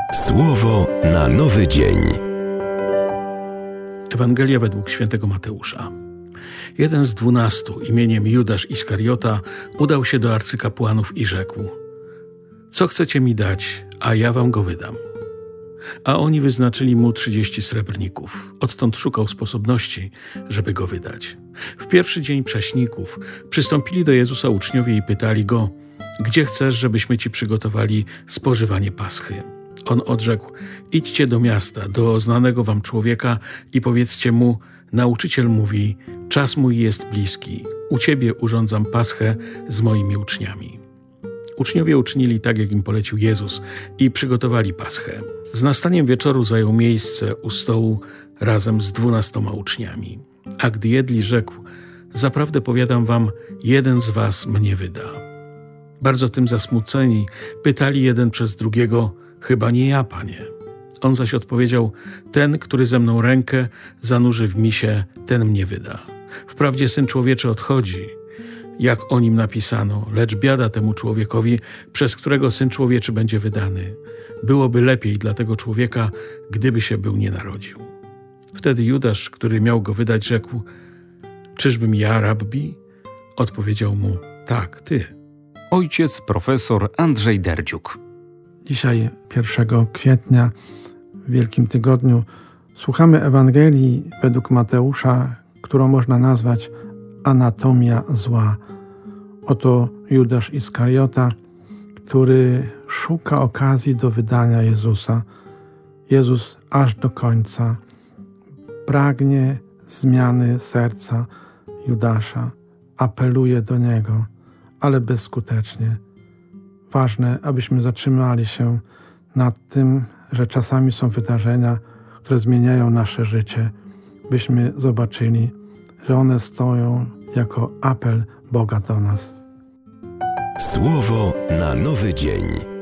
Słowo na nowy dzień. Ewangelia według świętego Mateusza. Jeden z 12, imieniem Judasz Iskariota, udał się do arcykapłanów i rzekł: Co chcecie mi dać, a ja wam go wydam. A oni wyznaczyli mu 30 srebrników. Odtąd szukał sposobności, żeby go wydać. W pierwszy dzień prześników przystąpili do Jezusa uczniowie i pytali go: Gdzie chcesz, żebyśmy ci przygotowali spożywanie Paschy? On odrzekł: Idźcie do miasta, do znanego wam człowieka i powiedzcie mu: Nauczyciel mówi, czas mój jest bliski. U ciebie urządzam Paschę z moimi uczniami. Uczniowie uczynili tak, jak im polecił Jezus i przygotowali Paschę. Z nastaniem wieczoru zajął miejsce u stołu razem z 12 uczniami. A gdy jedli, rzekł: Zaprawdę powiadam wam, jeden z was mnie wyda. Bardzo tym zasmuceni pytali jeden przez drugiego: Chyba nie ja, Panie. On zaś odpowiedział: Ten, który ze mną rękę zanurzy w misie, ten mnie wyda. Wprawdzie Syn Człowieczy odchodzi, jak o nim napisano, lecz biada temu człowiekowi, przez którego Syn Człowieczy będzie wydany. Byłoby lepiej dla tego człowieka, gdyby się był nie narodził. Wtedy Judasz, który miał go wydać, rzekł: Czyżbym ja, rabbi? Odpowiedział mu: Tak, ty. Ojciec profesor Andrzej Derdziuk. Dzisiaj, 1 kwietnia, w Wielkim Tygodniu, słuchamy Ewangelii według Mateusza, którą można nazwać anatomia zła. Oto Judasz Iskariota, który szuka okazji do wydania Jezusa. Jezus aż do końca pragnie zmiany serca Judasza, apeluje do niego, ale bezskutecznie. Ważne, abyśmy zatrzymali się nad tym, że czasami są wydarzenia, które zmieniają nasze życie, byśmy zobaczyli, że one stoją jako apel Boga do nas. Słowo na nowy dzień.